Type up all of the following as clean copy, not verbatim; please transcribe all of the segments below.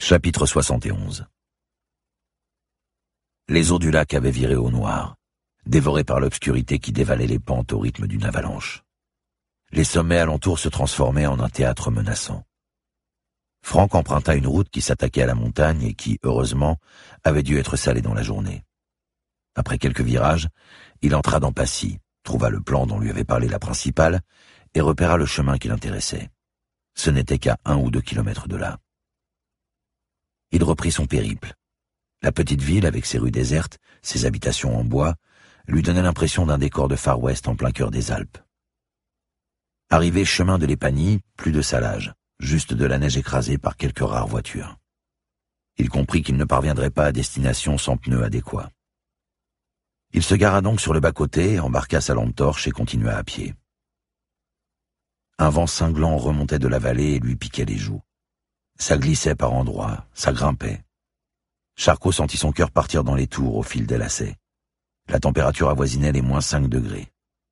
Chapitre 71. Les eaux du lac avaient viré au noir, dévorées par l'obscurité qui dévalait les pentes au rythme d'une avalanche. Les sommets alentours se transformaient en un théâtre menaçant. Franck emprunta une route qui s'attaquait à la montagne et qui, heureusement, avait dû être salée dans la journée. Après quelques virages, il entra dans Passy, trouva le plan dont lui avait parlé la principale et repéra le chemin qui l'intéressait. Ce n'était qu'à 1 ou 2 kilomètres de là. Il reprit son périple. La petite ville, avec ses rues désertes, ses habitations en bois, lui donnait l'impression d'un décor de Far West en plein cœur des Alpes. Arrivé chemin de l'Épanie, plus de salage, juste de la neige écrasée par quelques rares voitures. Il comprit qu'il ne parviendrait pas à destination sans pneus adéquats. Il se gara donc sur le bas-côté, embarqua sa lampe torche et continua à pied. Un vent cinglant remontait de la vallée et lui piquait les joues. Ça glissait par endroits, ça grimpait. Charcot sentit son cœur partir dans les tours au fil des lacets. La température avoisinait les -5 degrés.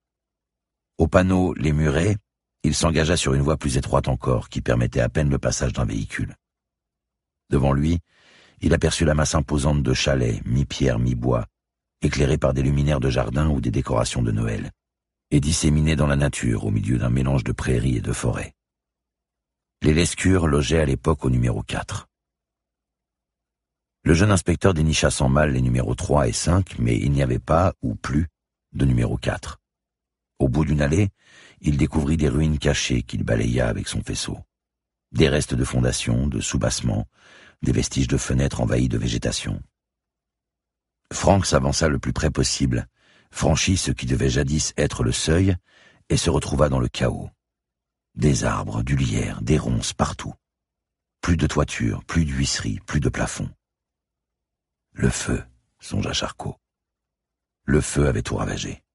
Au panneau Les Murets, il s'engagea sur une voie plus étroite encore, qui permettait à peine le passage d'un véhicule. Devant lui, il aperçut la masse imposante de chalets, mi-pierre, mi-bois, éclairés par des luminaires de jardin ou des décorations de Noël, et disséminés dans la nature au milieu d'un mélange de prairies et de forêts. Les Lescure logeaient à l'époque au numéro 4. Le jeune inspecteur dénicha sans mal les numéros 3 et 5, mais il n'y avait pas, ou plus, de numéro 4. Au bout d'une allée, il découvrit des ruines cachées qu'il balaya avec son faisceau. Des restes de fondations, de soubassements, des vestiges de fenêtres envahies de végétation. Franck s'avança le plus près possible, franchit ce qui devait jadis être le seuil, et se retrouva dans le chaos. Des arbres, du lierre, des ronces partout. Plus de toiture, plus d'huisserie, plus de plafond. Le feu, songea Charcot. Le feu avait tout ravagé.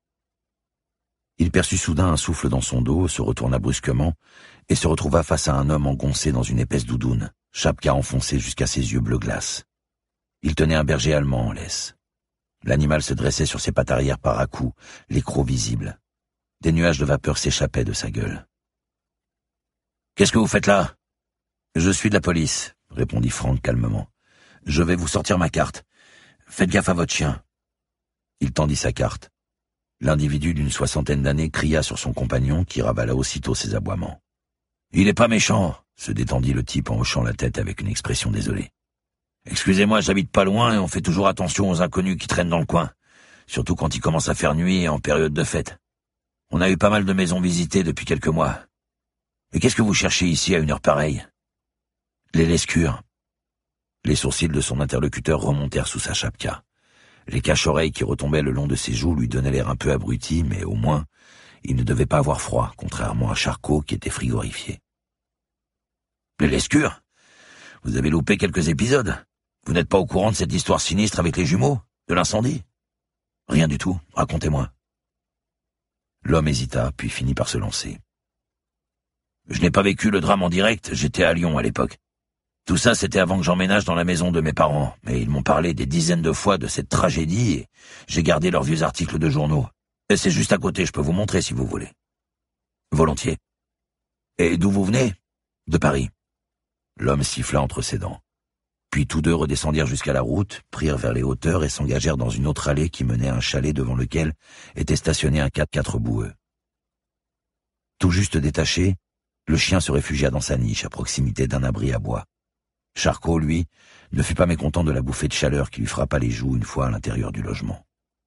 Il perçut soudain un souffle dans son dos, se retourna brusquement, et se retrouva face à un homme engoncé dans une épaisse doudoune, chapka enfoncée jusqu'à ses yeux bleu glace. Il tenait un berger allemand en laisse. L'animal se dressait sur ses pattes arrière par à-coups, les crocs visibles. Des nuages de vapeur s'échappaient de sa gueule. « Qu'est-ce que vous faites là ?»« Je suis de la police, » répondit Franck calmement. « Je vais vous sortir ma carte. Faites gaffe à votre chien. » Il tendit sa carte. L'individu d'une 60aine d'années cria sur son compagnon qui ravala aussitôt ses aboiements. « Il est pas méchant, » se détendit le type en hochant la tête avec une expression désolée. « Excusez-moi, j'habite pas loin et on fait toujours attention aux inconnus qui traînent dans le coin, surtout quand il commence à faire nuit et en période de fête. On a eu pas mal de maisons visitées depuis quelques mois. Mais qu'est-ce que vous cherchez ici à une heure pareille ?»« Les Lescure. » Les sourcils de son interlocuteur remontèrent sous sa chapka. Les cache-oreilles qui retombaient le long de ses joues lui donnaient l'air un peu abruti, mais au moins, il ne devait pas avoir froid, contrairement à Charcot qui était frigorifié. « Les Lescure ? Vous avez loupé quelques épisodes. Vous n'êtes pas au courant de cette histoire sinistre avec les jumeaux, de l'incendie ? Rien du tout, racontez-moi. » L'homme hésita, puis finit par se lancer. « Je n'ai pas vécu le drame en direct, j'étais à Lyon à l'époque. Tout ça, c'était avant que j'emménage dans la maison de mes parents, mais ils m'ont parlé des dizaines de fois de cette tragédie et j'ai gardé leurs vieux articles de journaux. Et c'est juste à côté, je peux vous montrer si vous voulez. » « Volontiers. »« Et d'où vous venez ? » ?»« De Paris. » L'homme siffla entre ses dents. Puis tous deux redescendirent jusqu'à la route, prirent vers les hauteurs et s'engagèrent dans une autre allée qui menait à un chalet devant lequel était stationné un 4x4 boueux. Tout juste détaché, le chien se réfugia dans sa niche à proximité d'un abri à bois. Charcot, lui, ne fut pas mécontent de la bouffée de chaleur qui lui frappa les joues une fois à l'intérieur du logement.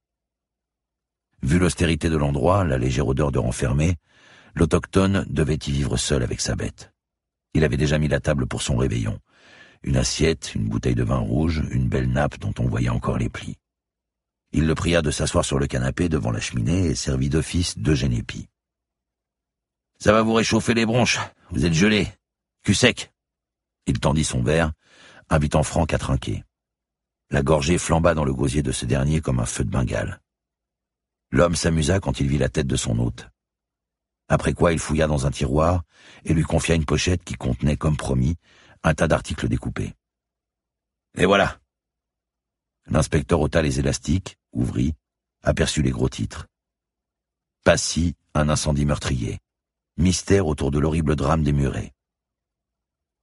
Vu l'austérité de l'endroit, la légère odeur de renfermé, l'autochtone devait y vivre seul avec sa bête. Il avait déjà mis la table pour son réveillon. Une assiette, une bouteille de vin rouge, une belle nappe dont on voyait encore les plis. Il le pria de s'asseoir sur le canapé devant la cheminée et servit d'office 2 génépis. « Ça va vous réchauffer les bronches, vous êtes gelé. Cul sec. » Il tendit son verre, invitant Franck à trinquer. La gorgée flamba dans le gosier de ce dernier comme un feu de Bengale. L'homme s'amusa quand il vit la tête de son hôte. Après quoi il fouilla dans un tiroir et lui confia une pochette qui contenait, comme promis, un tas d'articles découpés. « Et voilà !» L'inspecteur ôta les élastiques, ouvrit, aperçut les gros titres. « Passy, un incendie meurtrier. Mystère autour de l'horrible drame des Murets. »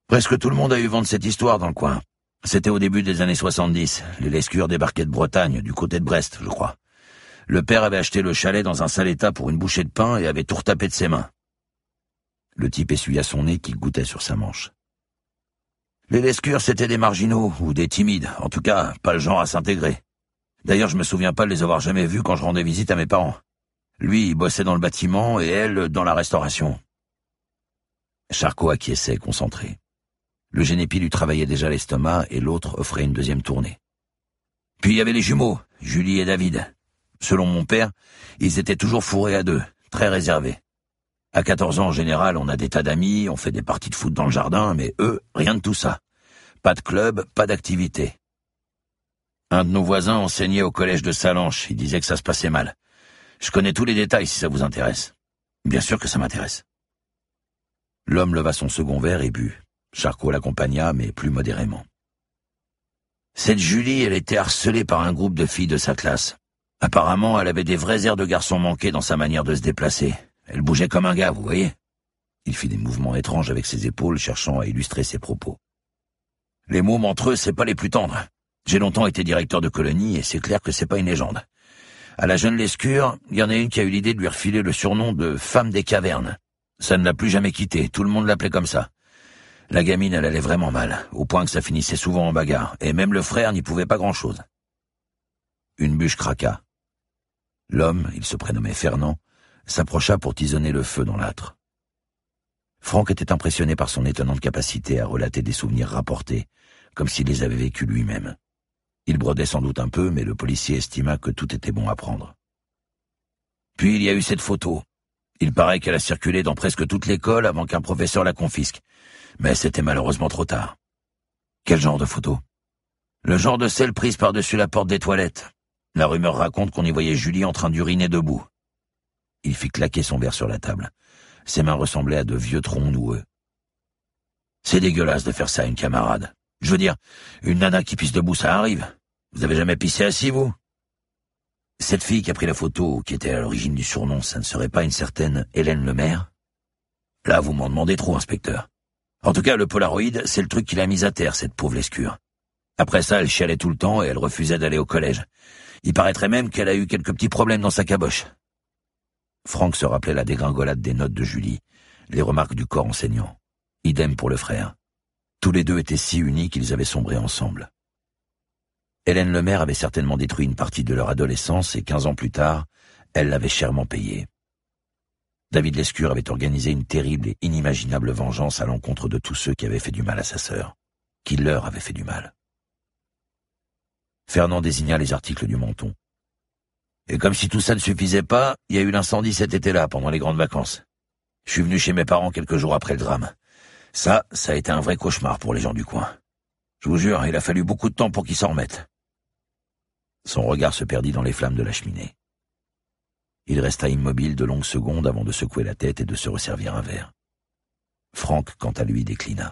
Presque tout le monde a eu vent de cette histoire dans le coin. C'était au début des années 70. Les Lescure débarquaient de Bretagne, du côté de Brest, je crois. Le père avait acheté le chalet dans un sale état pour une bouchée de pain et avait tout retapé de ses mains. Le type essuya son nez qui goûtait sur sa manche. Les Lescure, c'étaient des marginaux, ou des timides, en tout cas, pas le genre à s'intégrer. D'ailleurs, je me souviens pas de les avoir jamais vus quand je rendais visite à mes parents. Lui, il bossait dans le bâtiment et elle, dans la restauration. Charcot acquiesçait, concentré. Le génépi lui travaillait déjà l'estomac et l'autre offrait une deuxième tournée. Puis il y avait les jumeaux, Julie et David. Selon mon père, ils étaient toujours fourrés à deux, très réservés. À 14 ans, en général, on a des tas d'amis, on fait des parties de foot dans le jardin, mais eux, rien de tout ça. Pas de club, pas d'activité. Un de nos voisins enseignait au collège de Salanches, il disait que ça se passait mal. Je connais tous les détails si ça vous intéresse. Bien sûr que ça m'intéresse. L'homme leva son second verre et but. Charcot l'accompagna, mais plus modérément. Cette Julie, elle était harcelée par un groupe de filles de sa classe. Apparemment, elle avait des vrais airs de garçon manqué dans sa manière de se déplacer. Elle bougeait comme un gars, vous voyez? Il fit des mouvements étranges avec ses épaules, cherchant à illustrer ses propos. Les mômes entre eux, c'est pas les plus tendres. J'ai longtemps été directeur de colonie et c'est clair que c'est pas une légende. À la jeune Lescure, il y en a une qui a eu l'idée de lui refiler le surnom de femme des cavernes. Ça ne l'a plus jamais quitté, tout le monde l'appelait comme ça. La gamine, elle allait vraiment mal, au point que ça finissait souvent en bagarre, et même le frère n'y pouvait pas grand-chose. Une bûche craqua. L'homme, il se prénommait Fernand, s'approcha pour tisonner le feu dans l'âtre. Franck était impressionné par son étonnante capacité à relater des souvenirs rapportés, comme s'il les avait vécus lui-même. Il brodait sans doute un peu, mais le policier estima que tout était bon à prendre. Puis il y a eu cette photo. Il paraît qu'elle a circulé dans presque toute l'école avant qu'un professeur la confisque. Mais c'était malheureusement trop tard. Quel genre de photo? Le genre de celle prise par-dessus la porte des toilettes. La rumeur raconte qu'on y voyait Julie en train d'uriner debout. Il fit claquer son verre sur la table. Ses mains ressemblaient à de vieux troncs noueux. C'est dégueulasse de faire ça à une camarade. Je veux dire, une nana qui pisse debout, ça arrive. Vous avez jamais pissé assis, vous? Cette fille qui a pris la photo, qui était à l'origine du surnom, ça ne serait pas une certaine Hélène Lemaire? Là, vous m'en demandez trop, inspecteur. En tout cas, le Polaroid, c'est le truc qui l'a mise à terre, cette pauvre Lescure. Après ça, elle chialait tout le temps et elle refusait d'aller au collège. Il paraîtrait même qu'elle a eu quelques petits problèmes dans sa caboche. Franck se rappelait la dégringolade des notes de Julie, les remarques du corps enseignant. Idem pour le frère. Tous les deux étaient si unis qu'ils avaient sombré ensemble. Hélène Lemaire avait certainement détruit une partie de leur adolescence et 15 ans plus tard, elle l'avait chèrement payé. David Lescure avait organisé une terrible et inimaginable vengeance à l'encontre de tous ceux qui avaient fait du mal à sa sœur, qui leur avaient fait du mal. Fernand désigna les articles du Menton. Et comme si tout ça ne suffisait pas, il y a eu l'incendie cet été-là, pendant les grandes vacances. Je suis venu chez mes parents quelques jours après le drame. Ça a été un vrai cauchemar pour les gens du coin. Je vous jure, il a fallu beaucoup de temps pour qu'ils s'en remettent. Son regard se perdit dans les flammes de la cheminée. Il resta immobile de longues secondes avant de secouer la tête et de se resservir un verre. Franck, quant à lui, déclina.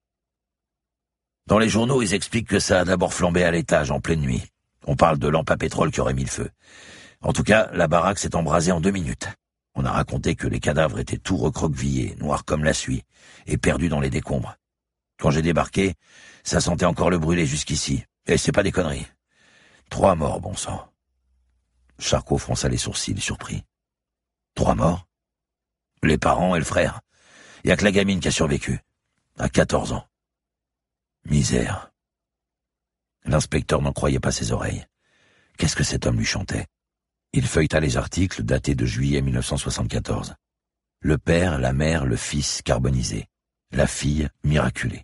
Dans les journaux, ils expliquent que ça a d'abord flambé à l'étage, en pleine nuit. On parle de lampes à pétrole qui auraient mis le feu. En tout cas, la baraque s'est embrasée en 2 minutes. On a raconté que les cadavres étaient tout recroquevillés, noirs comme la suie, et perdus dans les décombres. Quand j'ai débarqué, ça sentait encore le brûlé jusqu'ici. Et c'est pas des conneries. 3 morts, bon sang. Charcot fronça les sourcils, surpris. 3 morts? Les parents et le frère. Y a que la gamine qui a survécu. À 14 ans. Misère. L'inspecteur n'en croyait pas ses oreilles. Qu'est-ce que cet homme lui chantait? Il feuilleta les articles datés de juillet 1974. Le père, la mère, le fils carbonisé. La fille miraculée.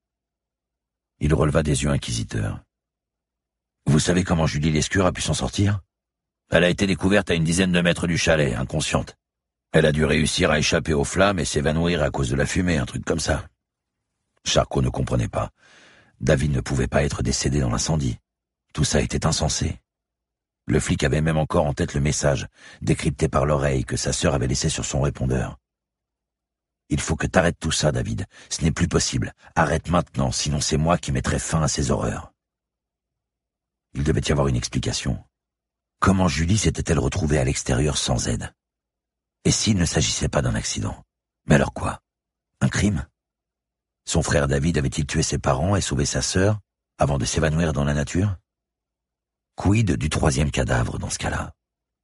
Il releva des yeux inquisiteurs. Vous savez comment Julie Lescure a pu s'en sortir? Elle a été découverte à une dizaine de mètres du chalet, inconsciente. Elle a dû réussir à échapper aux flammes et s'évanouir à cause de la fumée, un truc comme ça. Charcot ne comprenait pas. David ne pouvait pas être décédé dans l'incendie. Tout ça était insensé. Le flic avait même encore en tête le message, décrypté par l'oreille, que sa sœur avait laissé sur son répondeur. Il faut que t'arrêtes tout ça, David. Ce n'est plus possible. Arrête maintenant, sinon c'est moi qui mettrai fin à ces horreurs. Il devait y avoir une explication. Comment Julie s'était-elle retrouvée à l'extérieur sans aide? Et s'il ne s'agissait pas d'un accident? Mais alors quoi? Un crime? Son frère David avait-il tué ses parents et sauvé sa sœur avant de s'évanouir dans la nature? Quid du troisième cadavre dans ce cas-là?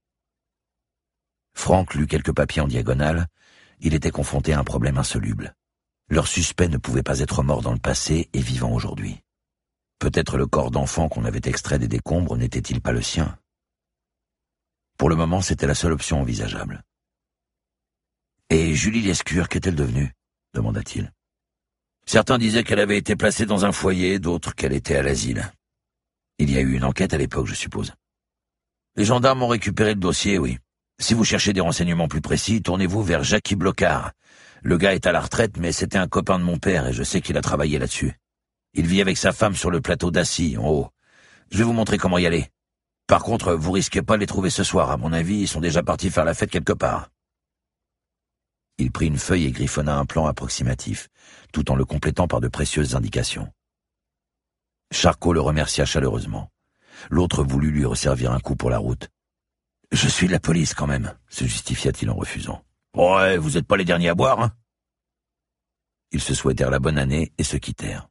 Frank lut quelques papiers en diagonale. Il était confronté à un problème insoluble. Leur suspect ne pouvait pas être mort dans le passé et vivant aujourd'hui. Peut-être le corps d'enfant qu'on avait extrait des décombres n'était-il pas le sien? Pour le moment, c'était la seule option envisageable. « Et Julie Lescure, qu'est-elle devenue ?» demanda-t-il. Certains disaient qu'elle avait été placée dans un foyer, d'autres qu'elle était à l'asile. Il y a eu une enquête à l'époque, je suppose. Les gendarmes ont récupéré le dossier, oui. Si vous cherchez des renseignements plus précis, tournez-vous vers Jackie Blocard. Le gars est à la retraite, mais c'était un copain de mon père et je sais qu'il a travaillé là-dessus. Il vit avec sa femme sur le plateau d'Assy, en haut. Je vais vous montrer comment y aller. Par contre, vous risquez pas de les trouver ce soir. À mon avis, ils sont déjà partis faire la fête quelque part. Il prit une feuille et griffonna un plan approximatif, tout en le complétant par de précieuses indications. Charcot le remercia chaleureusement. L'autre voulut lui resservir un coup pour la route. « Je suis de la police quand même », se justifia-t-il en refusant. « Ouais, vous êtes pas les derniers à boire, hein ?» Ils se souhaitèrent la bonne année et se quittèrent.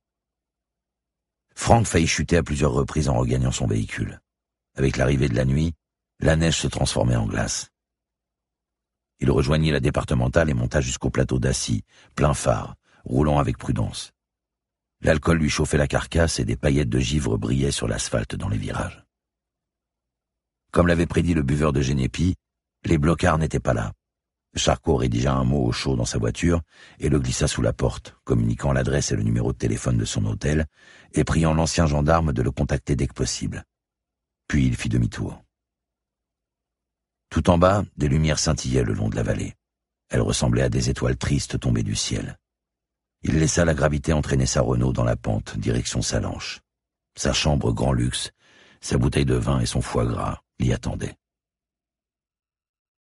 Frank faillit chuter à plusieurs reprises en regagnant son véhicule. Avec l'arrivée de la nuit, la neige se transformait en glace. Il rejoignit la départementale et monta jusqu'au plateau d'Assy, plein phare, roulant avec prudence. L'alcool lui chauffait la carcasse et des paillettes de givre brillaient sur l'asphalte dans les virages. Comme l'avait prédit le buveur de Genépi, les blocards n'étaient pas là. Charcot rédigea un mot au chaud dans sa voiture et le glissa sous la porte, communiquant l'adresse et le numéro de téléphone de son hôtel et priant l'ancien gendarme de le contacter dès que possible. Puis il fit demi-tour. Tout en bas, des lumières scintillaient le long de la vallée. Elles ressemblaient à des étoiles tristes tombées du ciel. Il laissa la gravité entraîner sa Renault dans la pente, direction Salanches. Sa chambre grand luxe, sa bouteille de vin et son foie gras l'y attendaient.